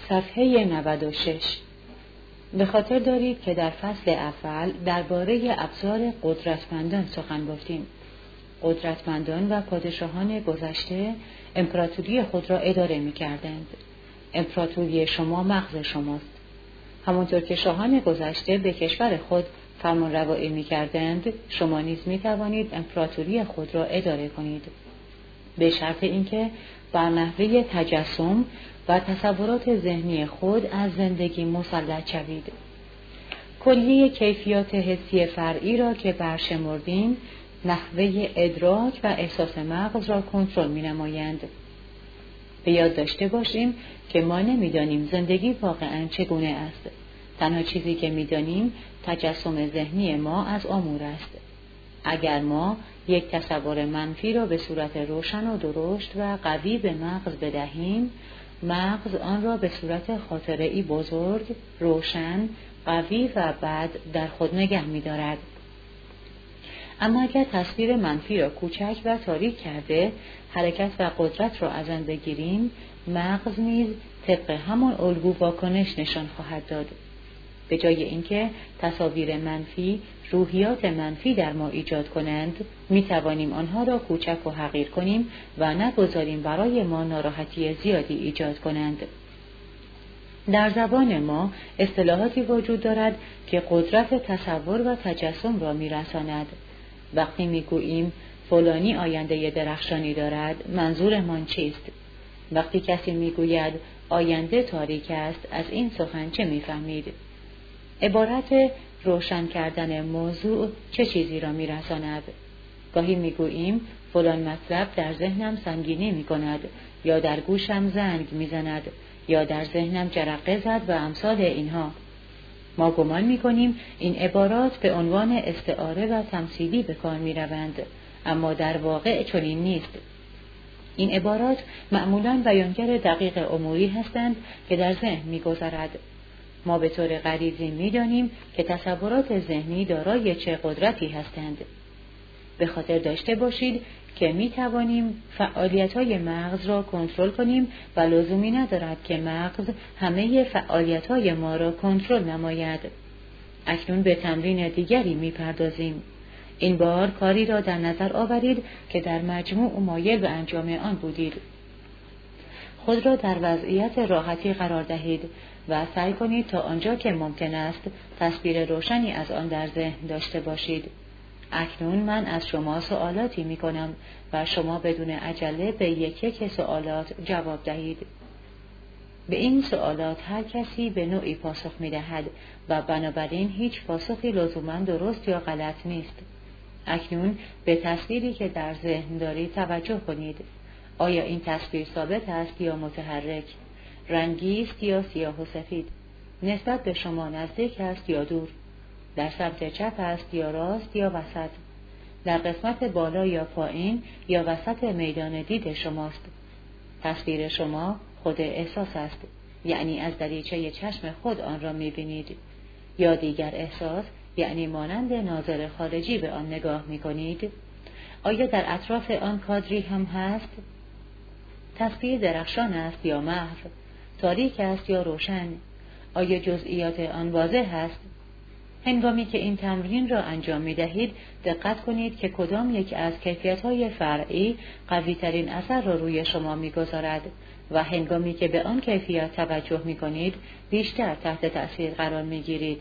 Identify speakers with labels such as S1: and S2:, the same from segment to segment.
S1: صفحه 96. به خاطر دارید که در فصل اول درباره ابزار قدرتمندان سخن گفتیم. قدرتمندان و پادشاهان گذشته امپراتوری خود را اداره می‌کردند. امپراتوری شما مغز شماست. همانطور که شاهان گذشته به کشور خود فرمانروایی می‌کردند، شما نیز می‌توانید امپراتوری خود را اداره کنید. به شرط اینکه بر نحوه تجسم و تصورات ذهنی خود از زندگی مسلط شوید. کلیه کیفیات حسی فرعی را که برشمردیم، نحوه ادراک و احساس مغز را کنترل می‌نمایند. به یاد داشته باشیم که ما نمی‌دانیم زندگی واقعاً چگونه است. تنها چیزی که می‌دانیم تجسم ذهنی ما از امور است. اگر ما یک تصور منفی را به صورت روشن و درشت و قوی به مغز بدهیم، مغز آن را به صورت خاطره‌ای بزرگ، روشن، قوی و بد در خود نگه می‌دارد. اما اگر تصویر منفی را کوچک و تاریک کرده، حرکت و قدرت را از آن بگیریم، مغز نیز طبق همان الگو واکنش نشان خواهد داد. به جای اینکه تصاویر منفی، روحیات منفی در ما ایجاد کنند، می توانیم آنها را کوچک و حقیر کنیم و نگذاریم برای ما ناراحتی زیادی ایجاد کنند. در زبان ما اصطلاحاتی وجود دارد که قدرت تصور و تجسم را می رساند. وقتی می گوییم فلانی آینده درخشانی دارد، منظورمان چیست؟ وقتی کسی می گوید آینده تاریک است، از این سخن چه می فهمید؟ عبارت روشن کردن موضوع چه چیزی را می رساند؟ گاهی می گوییم فلان مطلب در ذهنم سنگینی می کند، یا در گوشم زنگ می زند، یا در ذهنم جرقه زد و امثال اینها. ما گمان می کنیم این عبارات به عنوان استعاره و تمثیلی به کار می روند، اما در واقع چنین نیست. این عبارات معمولاً بیانگر دقیق اموری هستند که در ذهن می گذرد. ما به طور غریزی می دانیم که تصورات ذهنی دارای چه قدرتی هستند. به خاطر داشته باشید که می توانیم فعالیت‌های مغز را کنترل کنیم و لزومی ندارد که مغز همه فعالیت‌های ما را کنترل نماید. اکنون به تمرین دیگری می پردازیم. این بار کاری را در نظر آورید که در مجموع مایل به انجام آن بودید. خود را در وضعیت راحتی قرار دهید و سعی کنید تا آنجا که ممکن است تصویر روشنی از آن در ذهن داشته باشید. اکنون من از شما سوالاتی می کنم و شما بدون عجله به یک سوالات جواب دهید. به این سوالات هر کسی به نوعی پاسخ می دهد و بنابراین هیچ پاسخی لزوما درست یا غلط نیست. اکنون به تصویری که در ذهن دارید توجه کنید. آیا این تصویر ثابت است یا متحرک؟ رنگی است یا سیاه و سفید؟ نسبت به شما نزدیک است یا دور؟ در سمت چپ است یا راست یا وسط؟ در قسمت بالا یا پایین یا وسط میدان دید شماست؟ تصویر شما خود احساس است، یعنی از دریچه چشم خود آن را می‌بینید، یا دیگر احساس، یعنی مانند ناظر خارجی به آن نگاه می‌کنید؟ آیا در اطراف آن کادری هم هست؟ تصویر درخشان است یا محو؟ تاریک است یا روشن؟ آیا جزئیات آن واضح است؟ هنگامی که این تمرین را انجام می دهید، دقت کنید که کدام یک از کیفیت‌های فرعی قوی‌ترین اثر را روی شما می گذارد و هنگامی که به آن کیفیت توجه می کنید، بیشتر تحت تأثیر قرار می گیرید.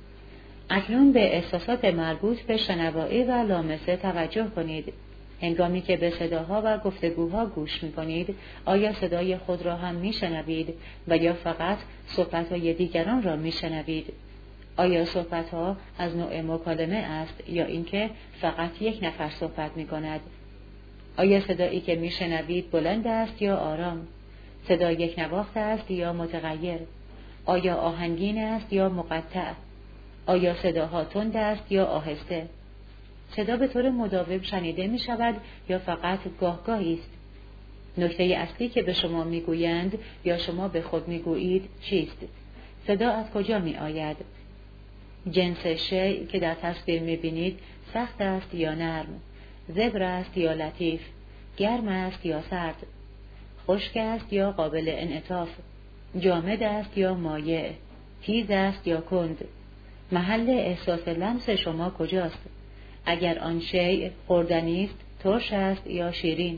S1: اکنون به احساسات مربوط به شنوایی و لامسه توجه کنید. هنگامی که به صداها و گفتگوها گوش می کنید، آیا صدای خود را هم می شنوید و یا فقط صحبت‌های دیگران را می شنوید؟ آیا صحبت‌ها از نوع مکالمه است یا اینکه فقط یک نفر صحبت می کند؟ آیا صدایی که می شنوید بلند است یا آرام؟ صدا یک نواخت است یا متغیر؟ آیا آهنگین است یا مقطع؟ آیا صداها تند است یا آهسته؟ صدا به طور مداوم شنیده می شود یا فقط گاهگاهی است؟ نکته اصلی که به شما می گویند یا شما به خود می گویید چیست؟ صدا از کجا می آید؟ جنس شیء که در تصویر می بینید سخت است یا نرم؟ زبر است یا لطیف؟ گرم است یا سرد؟ خشک است یا قابل انعطاف؟ جامد است یا مایع، تیز است یا کند، محل احساس لمس شما کجاست؟ اگر آن شیء خوردنی است، ترش است یا شیرین؟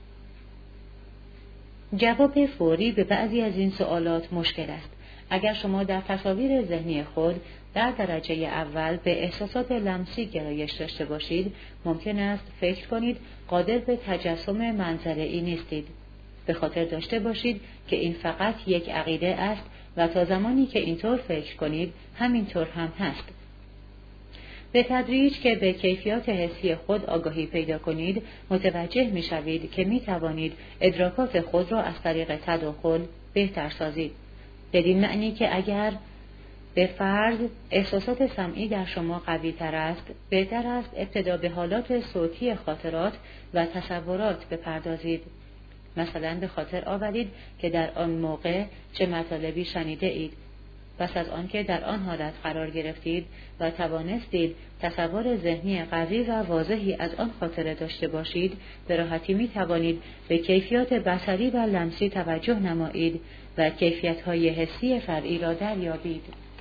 S1: جواب فوری به بعضی از این سوالات مشکل است. اگر شما در تصاویر ذهنی خود در درجه اول به احساسات لمسی گرایش داشته باشید، ممکن است فکر کنید قادر به تجسم منظره‌ای نیستید. به خاطر داشته باشید که این فقط یک عقیده است و تا زمانی که اینطور فکر کنید، همینطور هم هست. به تدریج که به کیفیات حسی خود آگاهی پیدا کنید، متوجه می‌شوید که می‌توانید ادراکات خود را از طریق تداخل بهتر سازید. بدین معنی که اگر به فرض احساسات سمعی در شما قوی تر است، بهتر است ابتدا به حالات صوتی خاطرات و تصورات بپردازید. مثلا به خاطر آورید که در آن موقع چه مطالبی شنیده اید. پس از آنکه در آن حالت قرار گرفتید و توانستید تصور ذهنی قوی و واضحی از آن خاطره داشته باشید، به راحتی می توانید به کیفیات بصری و لمسی توجه نمایید و کیفیت‌های حسی فرعی را دریابید.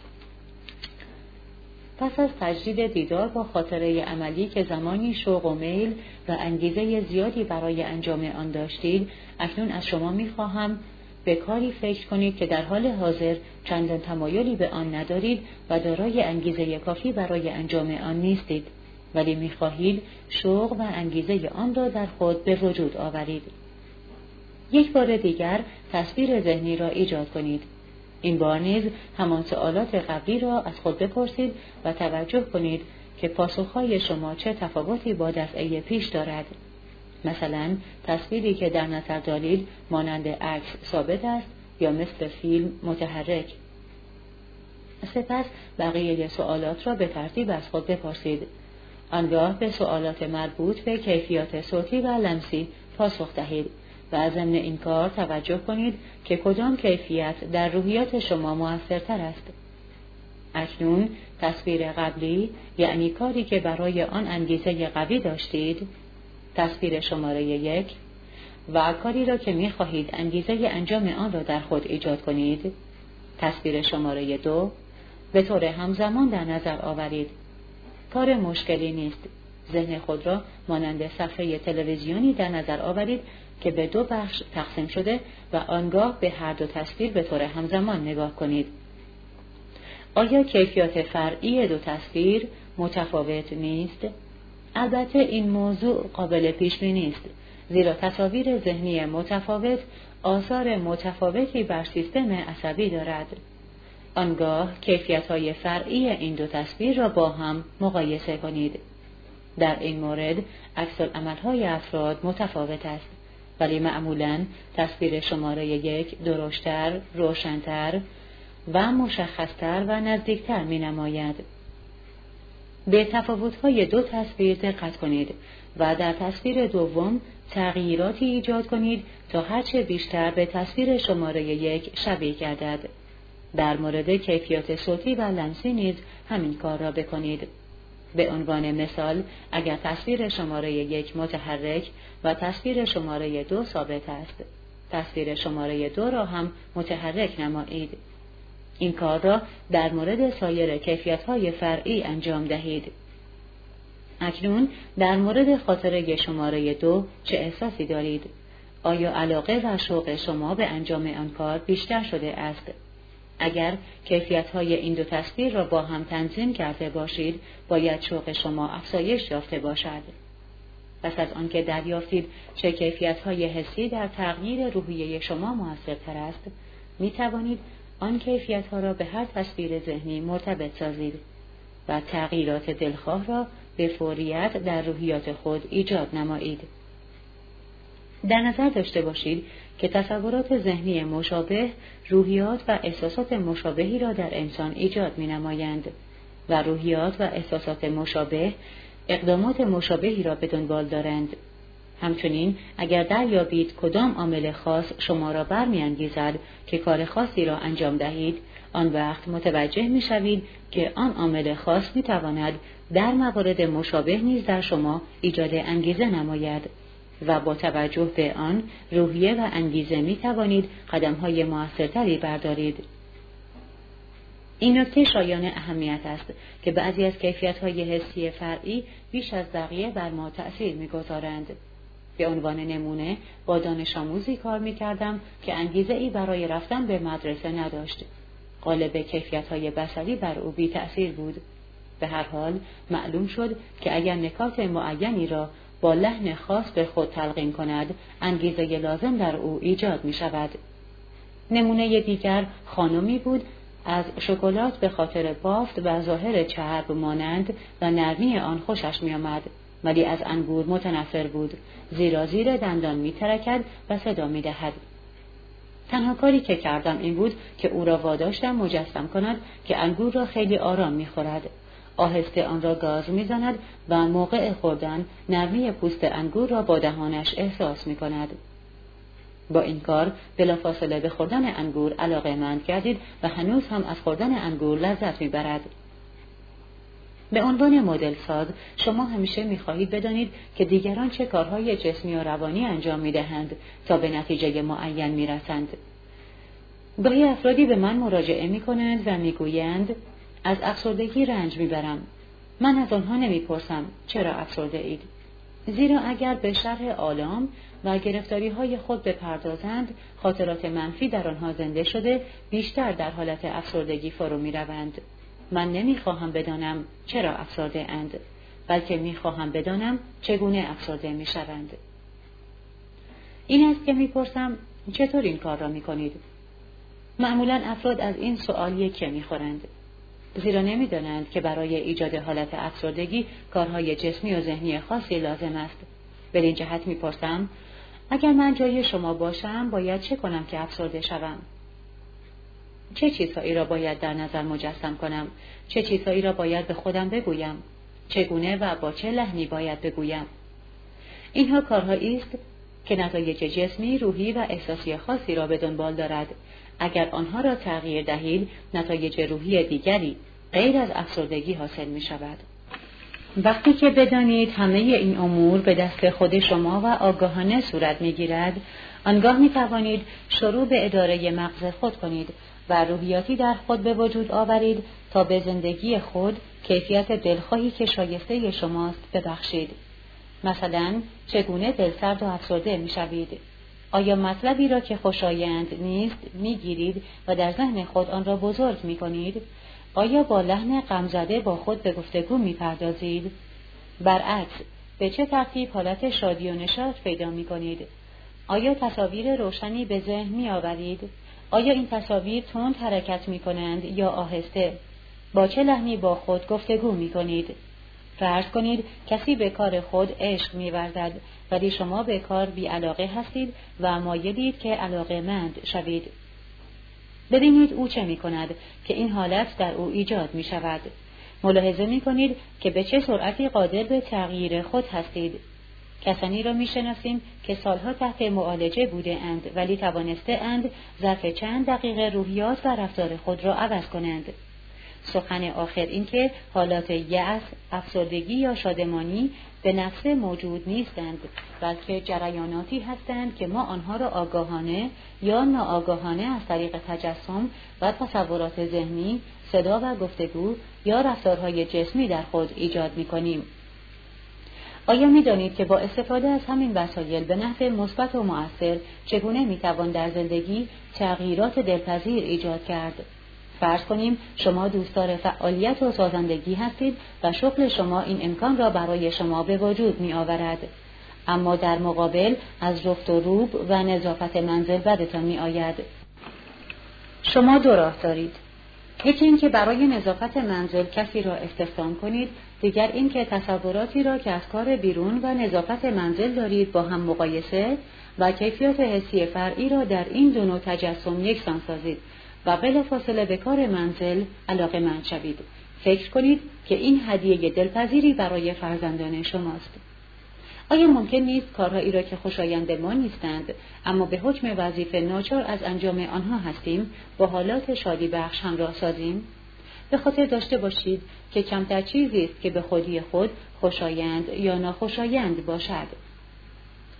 S1: پس از تجدید دیدار با خاطره عملی که زمانی شوق و میل و انگیزه زیادی برای انجام آن داشتید، اکنون از شما می‌خواهم به کاری فکر کنید که در حال حاضر چندان تمایلی به آن ندارید و دارای انگیزه کافی برای انجام آن نیستید، ولی می‌خواهید شوق و انگیزه آن را در خود به وجود آورید. یک بار دیگر تصویر ذهنی را ایجاد کنید. این بار نیز همان سوالات قبلی را از خود بپرسید و توجه کنید که پاسخهای شما چه تفاوتی با دفعه پیش دارد. مثلا تصویری که در نظر دارید مانند عکس ثابت است یا مثل فیلم متحرک. سپس بقیه سوالات را به ترتیب از خود بپرسید. آنگاه به سوالات مربوط به کیفیات صوتی و لمسی پاسخ دهید و از ضمن این کار توجه کنید که کدام کیفیت در روحیات شما مؤثرتر است. اکنون تصویر قبلی، یعنی کاری که برای آن انگیزه قوی داشتید، تصویر شماره 1 و کاری را که می‌خواهید انگیزه انجام آن را در خود ایجاد کنید، تصویر شماره 2، به طور همزمان در نظر آورید. کار مشکلی نیست. ذهن خود را مانند صفحه تلویزیونی در نظر آورید که به 2 بخش تقسیم شده و آنگاه به هر دو تصویر به طور همزمان نگاه کنید. آیا کیفیات فرعی 2 تصویر متفاوت نیست؟ البته این موضوع قابل پیش بینی نیست، زیرا تصاویر ذهنی متفاوت آثار متفاوتی بر سیستم عصبی دارد. آنگاه کیفیت‌های فرعی این 2 تصویر را با هم مقایسه کنید. در این مورد عکس‌العمل‌های افراد متفاوت است، ولی معمولاً تصویر شماره 1 درشتر، روشن‌تر و مشخص‌تر و نزدیکتر می‌نماید. به تفاوت‌های 2 تصویر دقت کنید و در تصویر دوم تغییراتی ایجاد کنید تا هرچه بیشتر به تصویر شماره 1 شبیه گردد. در مورد کیفیات صوتی و لمسی نیز همین کار را بکنید. به عنوان مثال، اگر تصویر شماره 1 متحرک و تصویر شماره 2 ثابت است، تصویر شماره 2 را هم متحرک نمایید. این کار را در مورد سایر کیفیت‌های فرعی انجام دهید. اکنون در مورد خاطره شماره 2 چه احساسی دارید؟ آیا علاقه و شوق شما به انجام آن کار بیشتر شده است؟ اگر کیفیت‌های این 2 تصویر را با هم تنظیم کرده باشید، باید شوق شما افزایش یافته باشد. پس از آنکه دریافتید چه کیفیت‌های حسی در تغییر روحیه شما مؤثرتر است، می توانید آن کیفیت‌ها را به هر تصویر ذهنی مرتبط سازید و تغییرات دلخواه را به فوریت در روحیات خود ایجاد نمایید. در نظر داشته باشید که تصورات ذهنی مشابه روحیات و احساسات مشابهی را در انسان ایجاد می‌نمایند و روحیات و احساسات مشابه اقدامات مشابهی را به دنبال دارند. همچنین اگر دریابید کدام عامل خاص شما را برمی‌انگیزد که کار خاصی را انجام دهید، آن وقت متوجه می‌شوید که آن عامل خاص می‌تواند در موارد مشابه نیز در شما ایجاد انگیزه نماید و با توجه به آن روحیه و انگیزه می توانید قدم‌های موثرتری بردارید. این نکته شایان اهمیت است که بعضی از کیفیت‌های حسی فرعی بیش از بقیه بر ما تأثیر می‌گذارند. به عنوان نمونه با دانش آموزی کار می‌کردم که انگیزه‌ای برای رفتن به مدرسه نداشت. غالب کیفیت‌های بصری بر او بی تأثیر بود. به هر حال معلوم شد که اگر نکات معینی را با لحن خاص به خود تلقین کند، انگیزه لازم در او ایجاد می‌شود. نمونه دیگر خانمی بود از شکلات به خاطر بافت و ظاهر چرب مانند و نرمی آن خوشش می‌آمد، ولی از انگور متنفر بود، زیرا زیر دندان می‌ترکد و صدا می‌دهد. تنها کاری که کردم این بود که او را واداشتم مجسم کند که انگور را خیلی آرام می‌خورد. آهسته آن را گاز می‌زند و موقع خوردن نرمی پوست انگور را با دهانش احساس می‌کند. با این کار بلافاصله به خوردن انگور علاقه‌مند گردید و هنوز هم از خوردن انگور لذت می‌برد. به عنوان مدل ساز شما همیشه می‌خواهید بدانید که دیگران چه کارهای جسمی و روانی انجام می‌دهند تا به نتیجه معین می‌رسند. گاهی افرادی به من مراجعه می‌کنند و می‌گویند از افسردگی رنج می‌برم. من از آنها نمی‌پرسم چرا افسرده اید؟ زیرا اگر به شرح آلام و گرفتاری‌های خود بپردازند، خاطرات منفی در آنها زنده شده بیشتر در حالت افسردگی فرو می‌روند. من نمی‌خواهم بدانم چرا افسرده اند، بلکه می‌خواهم بدانم چگونه افسرده می‌شوند. این است که می‌پرسم چطور این کار را می‌کنید؟ معمولاً افراد از این سؤال یکی می‌خورند، زیرا نمی‌دانند که برای ایجاد حالت افسردگی کارهای جسمی و ذهنی خاصی لازم است. به این جهت می‌پرسم اگر من جای شما باشم باید چه کنم که افسرده شوم؟ چه چیزهایی را باید در نظر مجسم کنم؟ چه چیزهایی را باید به خودم بگویم؟ چگونه و با چه لحنی باید بگویم؟ اینها کارهایی است که نتایج جسمی، روحی و احساسی خاصی را به دنبال دارد. اگر آنها را تغییر دهید، نتایج روحی دیگری غیر از افسردگی حاصل می شود. وقتی که بدانید همه این امور به دست خود شما و آگاهانه صورت می گیرد، آنگاه می توانید شروع به اداره مغز خود کنید و روحیاتی در خود به وجود آورید تا به زندگی خود کیفیت دلخواهی که شایسته شماست ببخشید. مثلا چگونه دلسرد و افسرده می شوید؟ آیا مطلبی را که خوشایند نیست می گیرید و در ذهن خود آن را بزرگ می کنید؟ آیا با لحن غمزده با خود به گفتگو می پردازید؟ برعکس، به چه ترتیب حالت شادی و نشاط پیدا می کنید؟ آیا تصاویر روشنی به ذهن می آورید؟ آیا این تصاویر تند حرکت می کنند یا آهسته؟ با چه لحنی با خود گفتگو می کنید؟ فرض کنید کسی به کار خود عشق می ورزد ولی شما به کار بی علاقه هستید و مایلید که علاقه‌مند شوید. ببینید او چه می کند که این حالت در او ایجاد می شود. ملاحظه می کنید که به چه سرعتی قادر به تغییر خود هستید. کسانی را می شناسیم که سالها تحت معالجه بوده اند ولی توانسته اند ظرف چند دقیقه روحیات و رفتار خود را عوض کنند. سخن آخر این که حالات یأس، افسردگی یا شادمانی به نفسه موجود نیستند، بلکه جریاناتی هستند که ما آنها را آگاهانه یا ناآگاهانه از طریق تجسم و تصورات ذهنی، صدا و گفتگو یا رفتارهای جسمی در خود ایجاد می‌کنیم. آیا می‌دانید که با استفاده از همین وسایل به نحو مثبت و مؤثر چگونه می‌توان در زندگی تغییرات دلپذیر ایجاد کرد؟ فرض کنیم شما دوستدار فعالیت و سازندگی هستید و شغل شما این امکان را برای شما به وجود می آورد. اما در مقابل از رفت و روب و نظافت منزل بدتان می آید. شما دو راه دارید. یکی این که برای نظافت منزل کسی را استخدام کنید، دیگر این که تصوراتی را که از کار بیرون و نظافت منزل دارید با هم مقایسه و کیفیات حسی فرعی را در این دو نوع تجسم یکسان سازید و بلافاصله به کار منزل علاقه‌مند شوید. فکر کنید که این هدیه دلپذیری برای فرزندان شماست. آیا ممکن نیست کارهایی را که خوشایند ما نیستند اما به حکم وظیفه ناچار از انجام آنها هستیم با حالات شادی بخش همراه سازیم؟ به خاطر داشته باشید که کمتر چیزی است که به خودی خود خوشایند یا ناخوشایند باشد.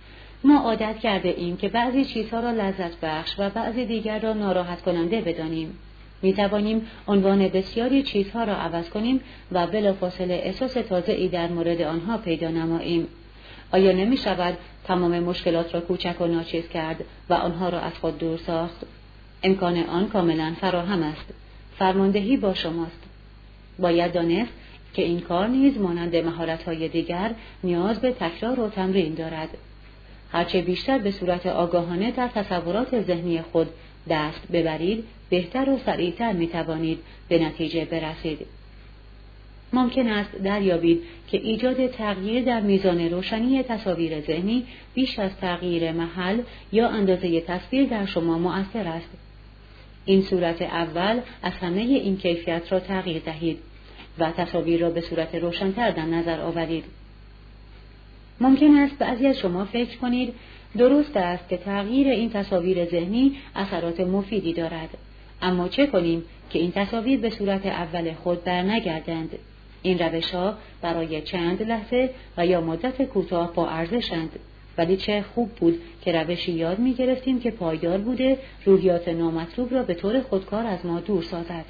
S1: ما عادت کرده ایم که بعضی چیزها را لذت بخش و بعضی دیگر را ناراحت کننده بدانیم. می توانیم عنوان بسیاری چیزها را عوض کنیم و بلافاصله احساس تازه‌ای در مورد آنها پیدا نماییم. آیا نمی شود تمام مشکلات را کوچک و ناچیز کرد و آنها را از خود دور ساخت؟ امکان آن کاملا فراهم است. فرماندهی با شماست. باید دانست که این کار نیز مانند مهارت‌های دیگر نیاز به تکرار و تمرین دارد. هرچه بیشتر به صورت آگاهانه در تصورات ذهنی خود دست ببرید، بهتر و سریعتر می توانید به نتیجه برسید. ممکن است دریابید که ایجاد تغییر در میزان روشنی تصاویر ذهنی بیش از تغییر محل یا اندازه تصویر در شما مؤثر است. این صورت اول از همه این کیفیت را تغییر دهید و تصاویر را به صورت روشن‌تر در نظر آورید. ممکن است بعضی از شما فکر کنید درست است که تغییر این تصاویر ذهنی اثرات مفیدی دارد، اما چه کنیم که این تصاویر به صورت اول خود برنگردند؟ این روش‌ها برای چند لحظه و یا مدت کوتاه با ارزشند، ولی چه خوب بود که روشی یاد می‌گرفتیم که پایدار بوده روحیات نامطلوب را به طور خودکار از ما دور سازد.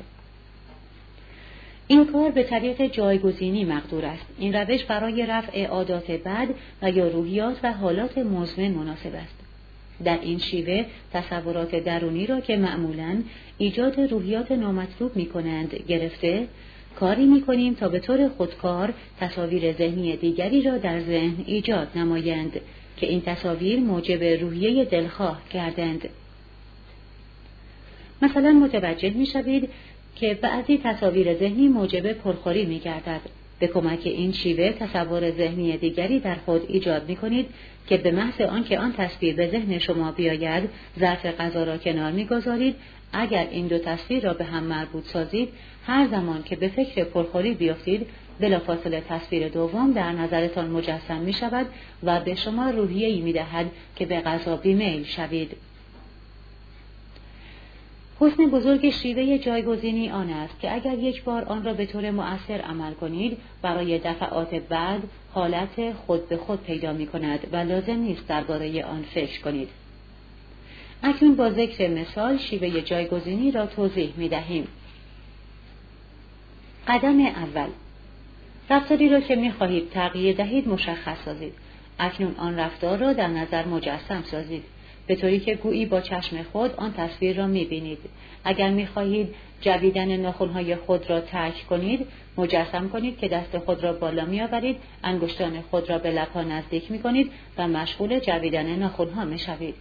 S1: این کار به طریق جایگزینی مقدور است. این روش برای رفع عادات بد و یا روحیات و حالات مزمن مناسب است. در این شیوه تصورات درونی را که معمولاً ایجاد روحیات نامطلوب می‌کنند گرفته، کاری می‌کنیم تا به طور خودکار تصاویر ذهنی دیگری را در ذهن ایجاد نمایند که این تصاویر موجب روحیه دلخواه گردند. مثلا متوجه می‌شوید که بعضی تصاویر ذهنی موجب پرخوری می‌گردد. به کمک این شیوه تصور ذهنی دیگری در خود ایجاد می‌کنید که به محض آنکه آن تصویر به ذهن شما بیاید، ظرف غذا را کنار می‌گذارید. اگر این دو تصویر را به هم مربوط سازید، هر زمان که به فکر پرخوری بیفتید، بلافاصله تصویر دوم در نظرتان مجسم می‌شود و به شما روحیه‌ای می‌دهد که به غذا بیمیل شوید. حسن بزرگ شیوه جایگزینی آن است که اگر یک بار آن را به طور مؤثر عمل کنید، برای دفعات بعد حالت خود به خود پیدا می‌کند و لازم نیست درباره آن فکر کنید. اکنون با ذکر مثال شیوه جایگزینی را توضیح می‌دهیم. قدم اول، رفتاری را که می‌خواهید تغییر دهید مشخص سازید. اکنون آن رفتار را در نظر مجسم سازید، به طوری که گویی با چشم خود آن تصویر را می‌بینید. اگر می‌خواهید جویدن ناخن‌های خود را ترک کنید، مجسم کنید که دست خود را بالا می‌آورید، انگشتان خود را به لب‌ها نزدیک می‌کنید و مشغول جویدن ناخن‌ها می‌شوید.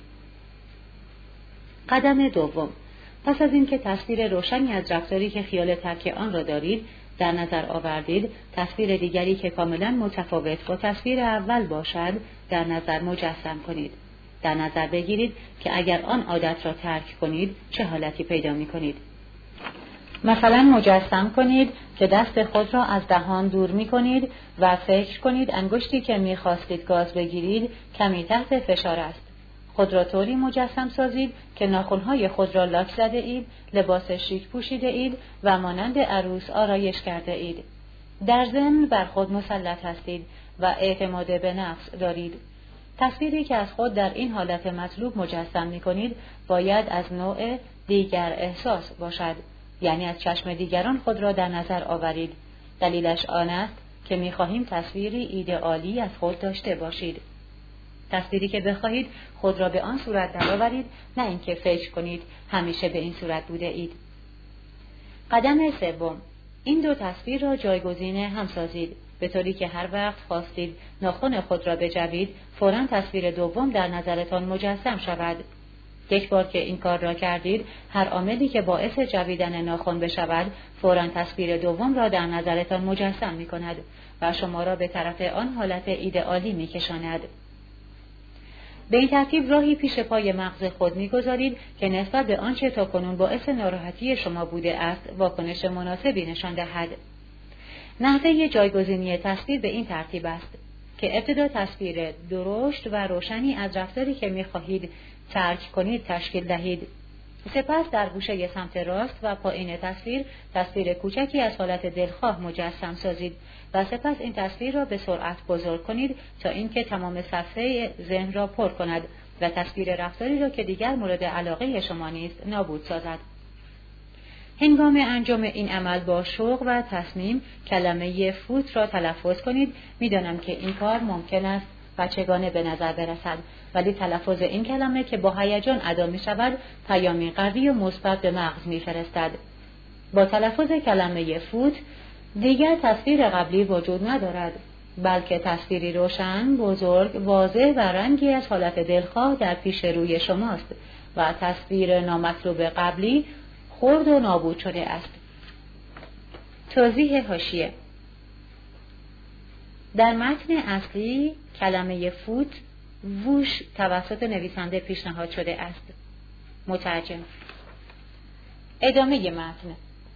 S1: قدم دوم، پس از اینکه تصویر روشنی از رفتاری که خیال ترک آن را دارید در نظر آوردید، تصویر دیگری که کاملا متفاوت با تصویر اول باشد در نظر مجسم کنید. در نظر بگیرید که اگر آن عادت را ترک کنید چه حالتی پیدا می کنید. مثلا مجسم کنید که دست خود را از دهان دور می کنید و فکر کنید انگشتی که می خواستید گاز بگیرید کمی تحت فشار است. خود را طوری مجسم سازید که ناخن‌های خود را لاک زده اید، لباس شیک پوشیده اید و مانند عروس آرایش کرده اید. در ضمن بر خود مسلط هستید و اعتماد به نفس دارید. تصویری که از خود در این حالت مطلوب مجسم می کنید باید از نوع دیگر احساس باشد، یعنی از چشم دیگران خود را در نظر آورید. دلیلش آن است که می خواهیم تصویری ایدئالی از خود داشته باشید. تصویری که بخواهید خود را به آن صورت درآورید، نه اینکه فکر کنید همیشه به این صورت بوده اید. قدم سوم، این دو تصویر را جایگزین هم سازید، به طوری که هر وقت خواستید ناخن خود را بجوید، فوراً تصویر دوم در نظرتان مجسم شود. یک بار که این کار را کردید، هر عاملی که باعث جویدن ناخن بشود، فوراً تصویر دوم را در نظرتان مجسم می کند و شما را به طرف آن حالت ایدئالی می کشاند. به این ترتیب راهی پیش پای مغز خود می‌گذارید که نسبت به آنچه تاکنون باعث ناراحتی شما بوده است واکنش مناسبی نشان دهد. نحوه جایگزینی تصویر به این ترتیب است که ابتدا تصویر درشت و روشنی از رفتاری که می‌خواهید ترک کنید تشکیل دهید. سپس در گوشه سمت راست و پایین تصویر کوچکی از حالت دلخواه مجسم سازید و سپس این تصویر را به سرعت بزرگ کنید تا اینکه تمام صفحه ذهن را پر کند و تصویر رفتاری را که دیگر مورد علاقه شما نیست نابود سازد. هنگام انجام این عمل با شوق و تصمیم کلمه فوت را تلفظ کنید. می‌دانم که این کار ممکن است بچگانه به نظر برسد، ولی تلفظ این کلمه که با هیجان ادا می‌شود پیامی قوی و مثبت به مغز می‌فرستد. با تلفظ کلمه فوت دیگر تصویر قبلی وجود ندارد، بلکه تصویری روشن، بزرگ، واضح و رنگی از حالت دلخواه در پیش روی شماست و تصویر نامطلوب قبلی خرد و نابود شده است. توضیح حاشیه: در متن اصلی کلمه فوت ووش توسط نویسنده پیشنهاد شده است. مترجم. ادامه متن.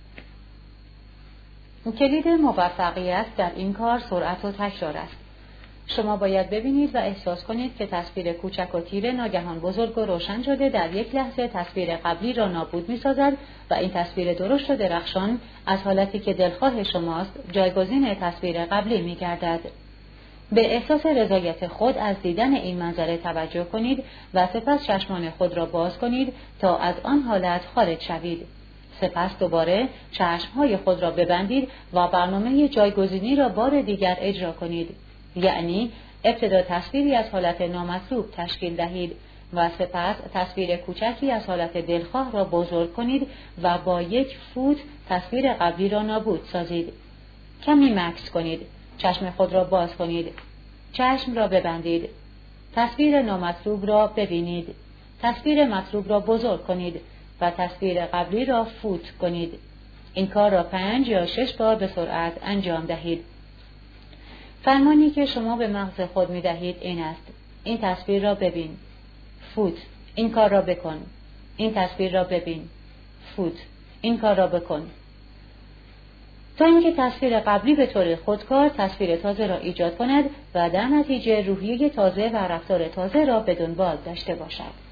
S1: کلید موفقیت در این کار سرعت و تکرار است. شما باید ببینید و احساس کنید که تصویر کوچک و تیره ناگهان بزرگ و روشن شده در یک لحظه تصویر قبلی را نابود می‌سازد و این تصویر درشت و درخشان از حالتی که دلخواه شماست جایگزین تصویر قبلی می‌گردد. به احساس رضایت خود از دیدن این منظره توجه کنید و سپس چشمان خود را باز کنید تا از آن حالت خارج شوید. سپس دوباره چشمهای خود را ببندید و برنامه جایگزینی را بار دیگر اجرا کنید. یعنی ابتدا تصویری از حالت نامطلوب تشکیل دهید و سپس تصویر کوچکی از حالت دلخواه را بزرگ کنید و با یک فوت تصویر قبلی را نابود سازید. کمی مکث کنید. چشم خود را باز کنید. چشم را ببندید. تصویر نامطلوب را ببینید. تصویر مطلوب را بزرگ کنید و تصویر قبلی را فوت کنید. این کار را 5 یا 6 بار به سرعت انجام دهید. فرمانی که شما به مغز خود می دهید این است: این تصویر را ببین، فوت، این کار را بکن. این تصویر را ببین، فوت، این کار را بکن. تا اینکه تصویر قبلی به طور خودکار تصویر تازه را ایجاد کند و در نتیجه روحیه تازه و رفتار تازه را به دنبال داشته باشد.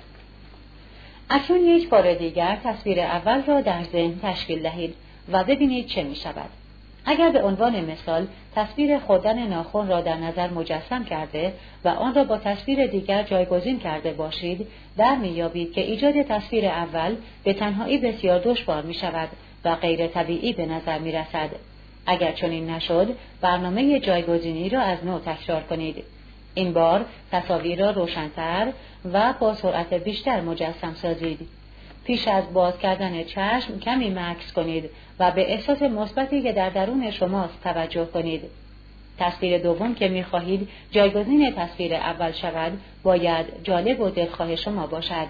S1: اکنون یک بار دیگر تصویر اول را در ذهن تشکیل دهید و ببینید چه می شود. اگر به عنوان مثال تصویر خوردن ناخن را در نظر مجسم کرده و آن را با تصویر دیگر جایگزین کرده باشید، در می‌یابید که ایجاد تصویر اول به تنهایی بسیار دشوار می شود و غیر طبیعی به نظر می رسد. اگر چنین نشد، برنامه جایگزینی را از نو تکرار کنید. این بار تصاویر را روشن‌تر و با سرعت بیشتر مجسم سازید. پیش از باز کردن چشم کمی مکث کنید و به احساس مثبتی که در درون شماست توجه کنید. تصویر دوم که می‌خواهید جایگزین تصویر اول شود، باید جالب و دلخواه شما باشد.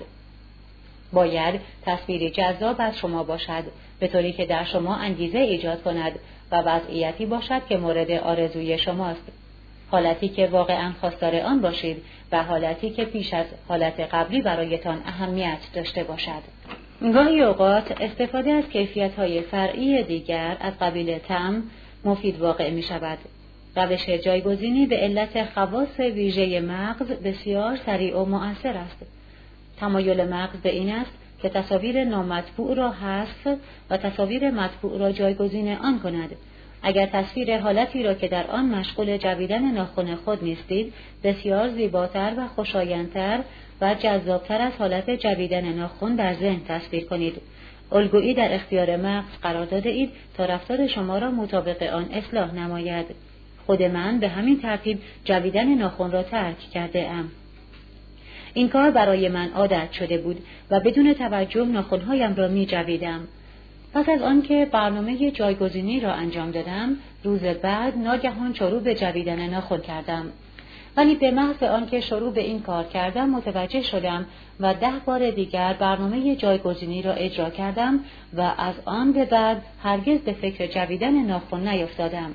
S1: باید تصویری جذاب از شما باشد، به طوری که در شما انگیزه ایجاد کند و وضعیتی باشد که مورد آرزوی شماست. حالتی که واقعاً خواستار آن باشید و حالتی که پیش از حالت قبلی برایتان اهمیت داشته باشد. گاهی اوقات استفاده از کیفیت‌های فرعی دیگر از قبیل طعم مفید واقع می‌شود. روش جایگزینی به علت خواص ویژه مغز بسیار سریع و مؤثر است. تمایل مغز به این است که تصاویر نامطبوع را حذف و تصاویر مطبوع را جایگزین آن کند. اگر تصویر حالتی را که در آن مشغول جویدن ناخن خود نیستید بسیار زیباتر و خوشایندتر و جذابتر از حالت جویدن ناخن در ذهن تصویر کنید. الگویی در اختیار مغز قرار داده اید تا رفتار شما را مطابق آن اصلاح نماید. خود من به همین ترتیب جویدن ناخن را ترک کرده ام. این کار برای من عادت شده بود و بدون توجه ناخن‌هایم را می جویدم. پس از آنکه برنامه جایگزینی را انجام دادم، روز بعد ناگهان شروع به جویدن ناخن کردم. ولی به محض آنکه شروع به این کار کردم متوجه شدم و 10 بار دیگر برنامه جایگزینی را اجرا کردم و از آن به بعد هرگز به فکر جویدن ناخن نیفتادم.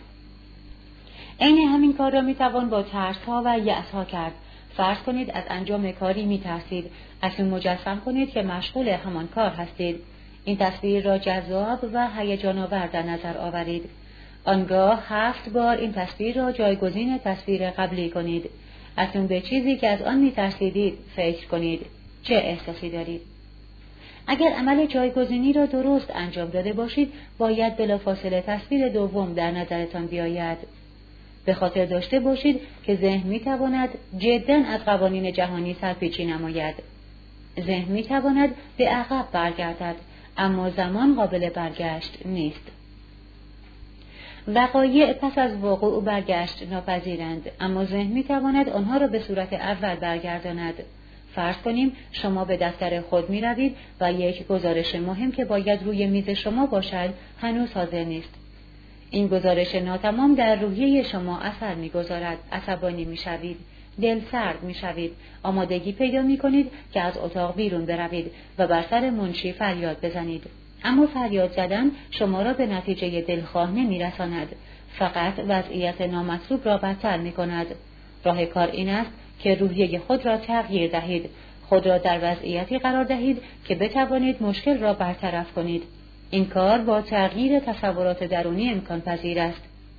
S1: عین همین کار را میتوان با ترس‌ها و یأس‌ها کرد. فرض کنید از انجام کاری میترسید، اکنون مجسم کنید که مشغول همان کار هستید. این تصویر را جذاب و هیجان‌آور در نظر آورید. آنگاه 7 بار این تصویر را جایگزین تصویر قبلی کنید. اکنون به چیزی که از آن می‌ترسیدید فکر کنید. چه احساسی دارید؟ اگر عمل جایگزینی را درست انجام داده باشید، باید بلافاصله تصویر دوم در نظرتان بیاید. به خاطر داشته باشید که ذهن می‌تواند جداً از قوانین جهانی سرپیچی نماید. ذهن می‌تواند به عقب برگردد، اما زمان قابل برگشت نیست. وقایع پس از وقوع برگشت ناپذیرند، اما ذهن می‌تواند آنها را به صورت اول برگرداند. فرض کنیم شما به دفتر خود می‌روید و یک گزارش مهم که باید روی میز شما باشد هنوز حاضر نیست. این گزارش ناتمام در روحیه شما اثر می‌گذارد، عصبانی می‌شوید، دل سرد می‌شوید، آمادگی پیدا می‌کنید که از اتاق بیرون بروید و بر سر منشی فریاد بزنید. اما فریاد زدن شما را به نتیجه دلخواه نمی‌رساند، فقط وضعیت نامطلوب را بدتر می‌کند. راه کار این است که روحیه خود را تغییر دهید، خود را در وضعیتی قرار دهید که بتوانید مشکل را برطرف کنید. این کار با تغییر تصورات درونی امکان پذیر است.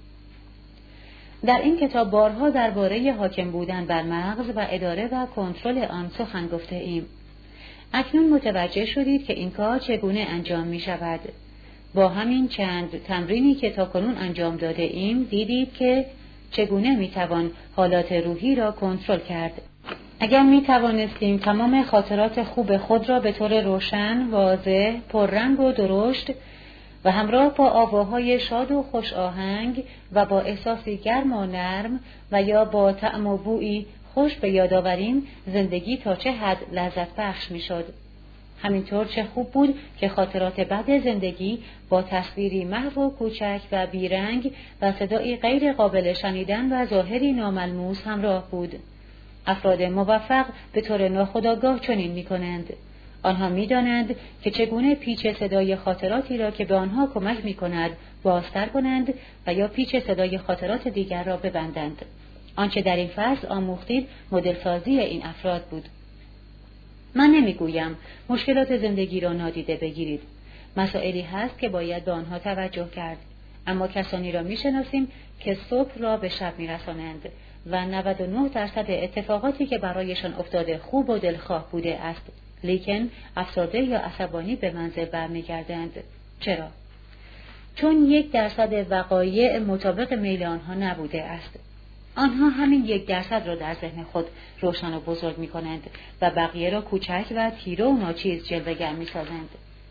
S1: در این کتاب بارها درباره حاکم بودن بر مغز و اداره و کنترل آن سخن گفته ایم. اکنون متوجه شدید که این کار چگونه انجام می شود. با همین چند تمرینی که تاکنون انجام داده ایم دیدید که چگونه می توان حالات روحی را کنترل کرد. اگر می توانستیم تمام خاطرات خوب خود را به طور روشن، واضح، پررنگ و درشت و همراه با آواهای شاد و خوش آهنگ و با احساسی گرم و نرم و یا با طعم و بویی خوش به یاد آوریم، زندگی تا چه حد لذت بخش می شد. همینطور چه خوب بود که خاطرات بعد زندگی با تصویری محو و کوچک و بیرنگ و صدایی غیر قابل شنیدن و ظاهری ناملموس همراه بود. افراد موفق به طور ناخودآگاه چنین می‌کنند. آنها می‌دانند که چگونه پیچ صدای خاطراتی را که به آنها کمک می‌کند بازتر کنند و یا پیچ صدای خاطرات دیگر را ببندند. آنچه در این فصل آموختید مدلسازی این افراد بود. من نمیگویم مشکلات زندگی را نادیده بگیرید. مسائلی هست که باید به آنها توجه کرد. اما کسانی را میشناسیم که صبح را به شب میرسانند و 99% اتفاقاتی که برایشان افتاده خوب و دلخواه بوده است، لیکن افسرده یا عصبانی به منزل برمیگردند. چرا؟ چون 1% وقایع مطابق میل آنها نبوده است. آنها همین 1% را در ذهن خود روشن و بزرگ می کنند و بقیه را کوچک و تیره و ناچیز جلوه‌گر می سازند.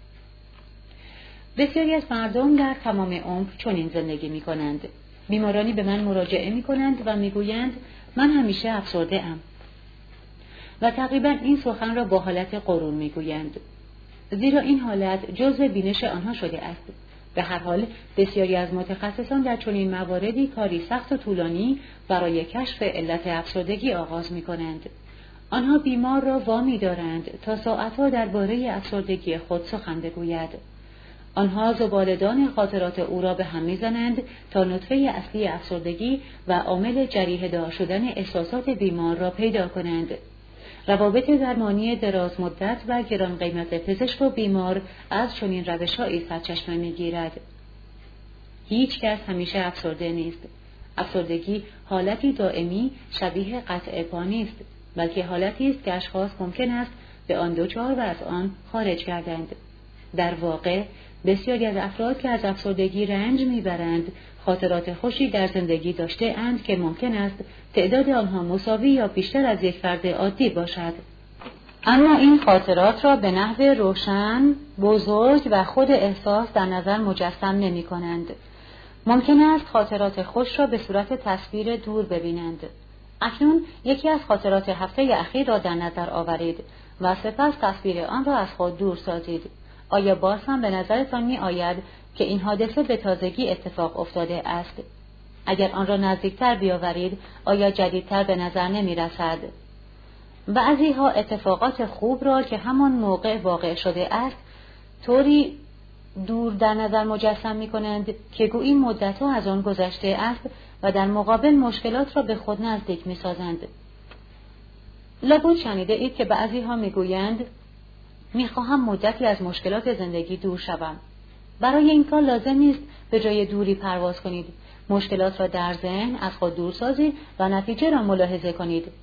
S1: بسیاری از مردم در تمام عمر چنین زندگی می کنند. بیمارانی به من مراجعه می کنند و می گویند من همیشه افسرده ام و تقریبا این سخن را با حالت غرور می گویند. زیرا این حالت جزء بینش آنها شده است. به هر حال بسیاری از متخصصان در چنین مواردی کاری سخت و طولانی برای کشف علت افسردگی آغاز می کنند. آنها بیمار را وامی دارند تا ساعتها درباره افسردگی خود سخن بگوید. آنها زباله‌دان خاطرات او را به هم می‌زنند تا نطفه اصلی افسردگی و عامل جریحه دار شدن احساسات بیمار را پیدا کنند. روابط درمانی دراز مدت و گران قیمت پزشک و بیمار از چنین روش‌هایی سرچشمه می‌گیرد. هیچ کس همیشه افسرده نیست. افسردگی حالتی دائمی شبیه قطع پا نیست، بلکه حالتی است که اشخاص ممکن است به آن دچار و از آن خارج گردند. در واقع بسیاری از افراد که از افسردگی رنج میبرند خاطرات خوشی در زندگی داشته اند که ممکن است تعداد آنها مساوی یا بیشتر از یک فرد عادی باشد. اما این خاطرات را به نحو روشن، بزرگ و خود احساس در نظر مجسم نمی کنند. ممکن است خاطرات خوش را به صورت تصویر دور ببینند. اکنون یکی از خاطرات هفته اخیر را در نظر آورید و سپس تصویر آن را از خود دور سازید. آیا باز هم به نظرتان می آید که این حادثه به تازگی اتفاق افتاده است؟ اگر آن را نزدیکتر بیاورید، آیا جدیدتر به نظر نمی رسد؟ بعضی ها اتفاقات خوب را که همان موقع واقع شده است، طوری دور در نظر مجسم می کنند که گویی مدت‌ها از آن گذشته است و در مقابل مشکلات را به خود نزدیک می سازند. لابد شنیده اید که بعضی ها می گویند میخواهم مدتی از مشکلات زندگی دور شوم. برای این کار لازم نیست به جای دوری پرواز کنید. مشکلات را در ذهن از خود دور سازید و نتیجه را ملاحظه کنید.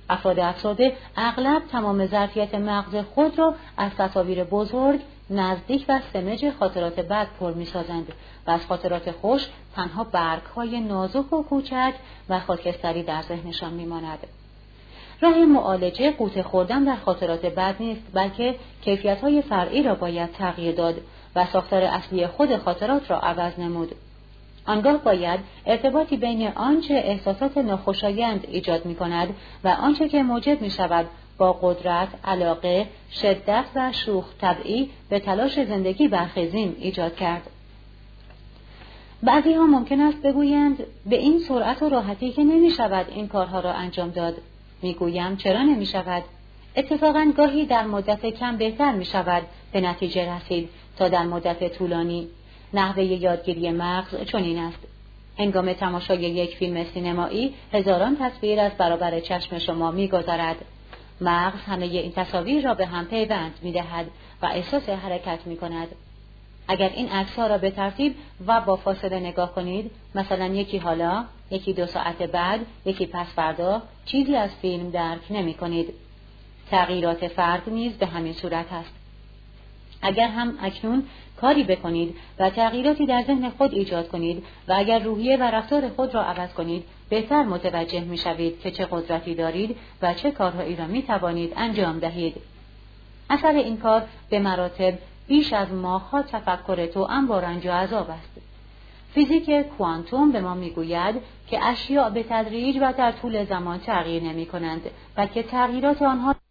S1: افراد افسرده اغلب تمام ظرفیت مغز خود را از تصاویر بزرگ، نزدیک و سمج خاطرات بد پر می‌سازند و از خاطرات خوش تنها برگ‌های نازک و کوچک و خاکستری در ذهنشان می‌ماند. راه معالجه قوطه خوردن در خاطرات بد نیست، بلکه کیفیت‌های فرعی را باید تغییر داد و ساختار اصلی خود خاطرات را عوض نمود. آنگاه باید ارتباطی بین آنچه احساسات ناخوشایند ایجاد می‌کند و آنچه که موجب می‌شود با قدرت، علاقه، شدت و شوخ طبعی به تلاش زندگی برخیزیم ایجاد کرد. بعضی‌ها ممکن است بگویند به این سرعت و راحتی که نمی‌شود این کارها را انجام داد. میگویم چرا نمی‌شود؟ اتفاقاً گاهی در مدت کم بهتر می‌شود به نتیجه رسید تا در مدت طولانی. نحوه یادگیری مغز چنین است. هنگام تماشای یک فیلم سینمایی هزاران تصویر از برابر چشم شما می‌گذرد. مغز همه این تصاویر را به هم پیوند می‌دهد و احساس حرکت می‌کند. اگر این عکس‌ها را به ترتیب و با فاصله نگاه کنید، مثلا یکی حالا، یکی 2 ساعت بعد، یکی پس فردا، چیزی از فیلم درک نمی‌کنید. تغییرات فرد نیز به همین صورت است. اگر هم اکنون کاری بکنید و تغییراتی در ذهن خود ایجاد کنید و اگر روحیه و رفتار خود را عوض کنید، بهتر متوجه می‌شوید که چه قدرتی دارید و چه کارهایی را می‌توانید انجام دهید. اثر این کار به مراتب بیش از ماه‌ها تفکر توأم با رنج و عذاب است. فیزیک کوانتوم به ما می‌گوید که اشیاء به تدریج و در طول زمان تغییر نمی‌کنند، بلکه تغییرات آنها